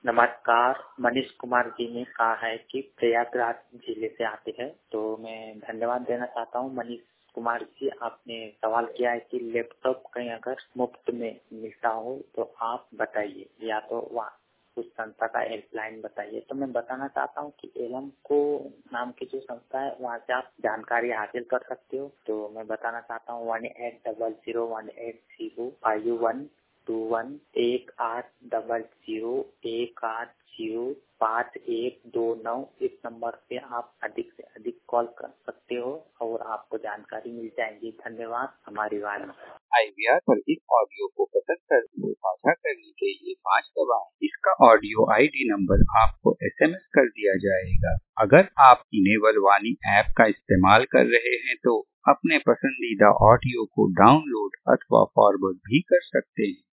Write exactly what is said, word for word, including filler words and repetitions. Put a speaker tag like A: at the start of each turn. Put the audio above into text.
A: नमस्कार। मनीष कुमार जी ने कहा है कि प्रयागराज जिले से आते हैं, तो मैं धन्यवाद देना चाहता हूँ। मनीष कुमार जी, आपने सवाल किया है कि लैपटॉप कहीं अगर मुफ्त में मिलता हो तो आप बताइए, या तो वहाँ उस संस्था का हेल्पलाइन बताइए। तो मैं बताना चाहता हूँ कि एलम को नाम की जो संस्था है, वहाँ से आप जानकारी हासिल कर सकते हो। तो मैं बताना चाहता हूँ one eight double zero one eight zero five one two one एक आठ डबल जीरो एक आठ जीरो पाँच एक दो नौ। इस नंबर पे आप अधिक से अधिक कॉल कर सकते हो और आपको जानकारी मिल जाएगी। धन्यवाद। हमारी वाणी
B: आईवीआर पर इस ऑडियो को पसंद करके साझा करने के लिए पाँच दबाएं। इसका ऑडियो आईडी नंबर आपको एसएमएस कर दिया जाएगा। अगर आप इनेबल वाणी ऐप का इस्तेमाल कर रहे हैं तो अपने पसंदीदा ऑडियो को डाउनलोड अथवा फॉरवर्ड भी कर सकते हैं।